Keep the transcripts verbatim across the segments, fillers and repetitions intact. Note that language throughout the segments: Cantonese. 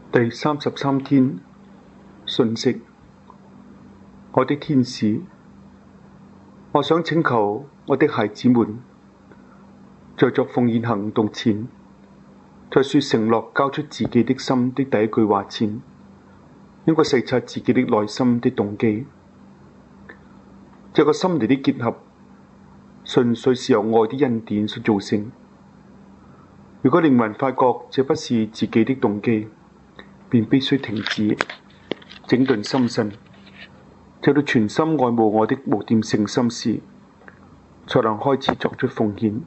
第三十三天訊息。我的天使，我想請求我的孩子們，在作奉獻行動前，在說承諾交出自己的心的第一句話前，應該細察自己的內心的動機。這個心靈的結合，純粹是由愛的恩典所造成。如果靈魂發覺這不是自己的動機，便必須停止，整頓心神，直到全心愛慕我的無玷聖心時，才能開始作出奉獻。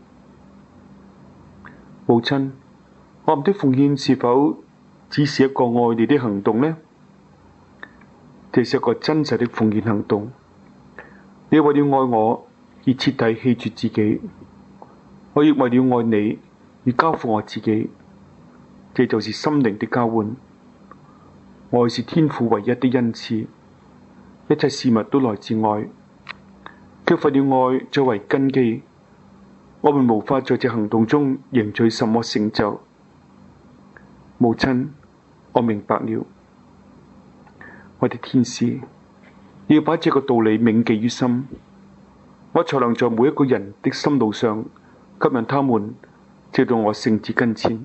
母親，我們的奉獻是否只是一個愛你的行動呢？這是一個真實的奉獻行動。你為了愛我而徹底棄絕自己，我亦為了愛你而交付我自己。這就是心靈的交換。愛是天父唯一的恩賜，一切事物都來自愛。缺乏了愛作為根基，我們無法在這行動中贏取什麼成就。母親，我明白了。我的天使，你要把這個道理銘記於心，我才能在每一個人的心路上吸引他們，直到我聖子跟前。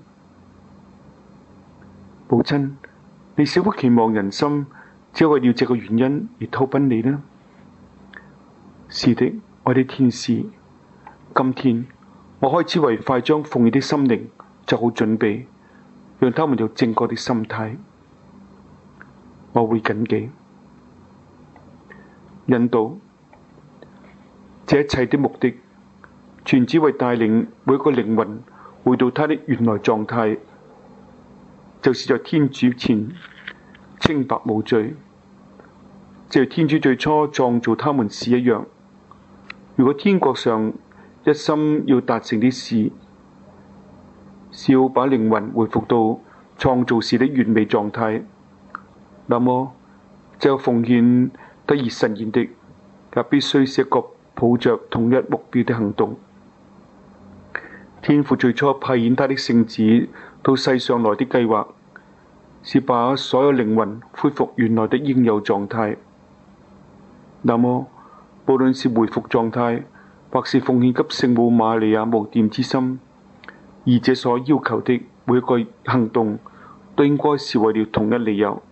母親，你是否期望人心只為了這個原因而投奔你呢？是的，我的天使。今天我開始為快將奉獻的心靈做好準備，讓他們有正確的心態。我會謹記引導，這一切的目的，全只為帶領每一個靈魂回到他的原來狀態，就是在天主前清白無罪，就如天主最初創造他們時一樣。如果天國上一心要達成的事，是要把靈魂恢復到創造時的完美狀態，那麼這個奉獻得以實現的，也必須是一個抱着同一目標的行動。天父最初派遣他的聖子到世上來的計劃，是把所有靈魂恢復原來的應有狀態。那麼無論是回復狀態，或是奉獻給聖母瑪利亞無玷之心，二者所要求的每一個行動，都應該是為了同一理由。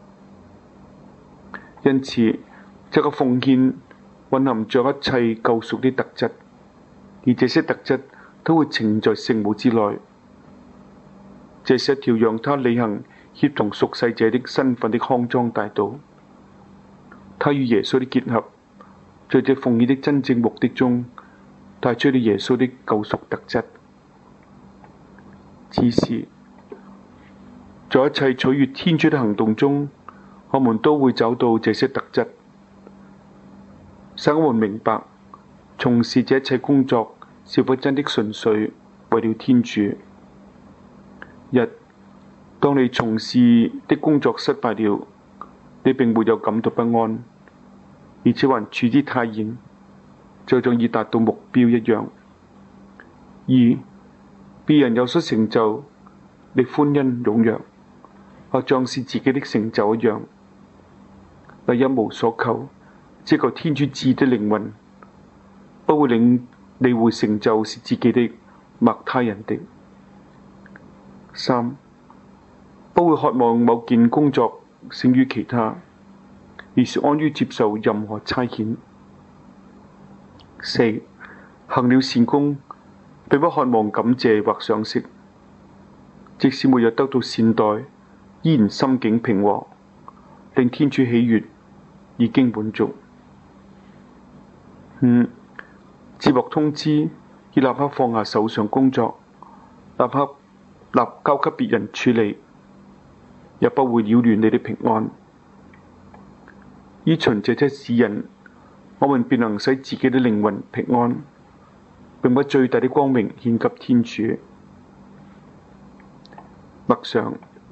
因此，這個奉獻蘊含着一切救贖的特質，而這些特質都會呈現在聖母之內。這是一條讓他履行協同屬世者的身份的康莊大道。他與耶穌的結合，在這奉獻的真正目的中，帶出了耶穌的救贖特質。只是在一切取悅天主的行動中，我們都會找到這些特質，使我們明白從事這一切工作是否真的純粹為了天主。一，當你從事的工作失敗了，你並沒有感到不安，而且還處之泰然，就像已達到目標一樣。二，別人有所成就，你歡欣踴躍，或像是自己的成就一樣。你一無所求，只求天主至的靈魂，不會令你會成就是自己的，或他人的。三，不會渴望某件工作勝於其他，而是安於接受任何差遣。四，行了善功，並不渴望感謝或賞識，即使沒有得到善待，依然心境平和，令天主喜悅，已經滿足。五，接獲通知，要立刻放下手上工作，立刻立交給別人處理，也不會擾亂你的平安。依循這些指引，我們便能使自己的靈魂平安，並把最大的光明獻給天主。默想，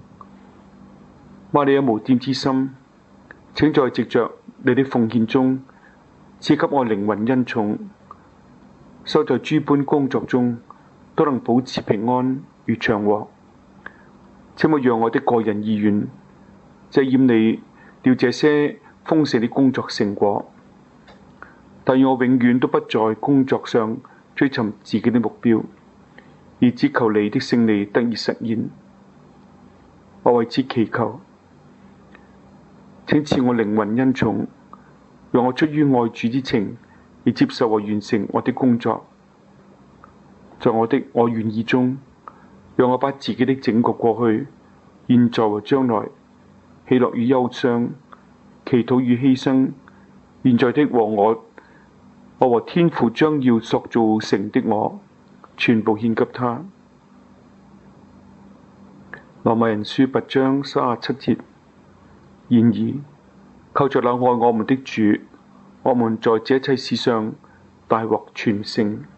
瑪利亞無玷之心，請在藉着你的奉獻中，賜給我靈魂恩寵，修在諸般工作中都能保持平安與祥和。 請勿讓我的個人意願遮掩你了這些豐盛的工作成果，但願我永遠都不在工作上追尋自己的目標，而只求你的勝利得以實現。我為此祈求，請賜我靈魂恩寵，讓我出於愛主之情而接受和完成我的工作。在我的我願意中，讓我把自己的整個過去、現在和將來，喜樂與憂傷、祈禱與犧牲，現在的和我，我和天父將要塑造成的我，全部獻給他。羅馬人書八章三十七節。然而，靠着那愛我們的主，我們在這一切事上大獲全勝。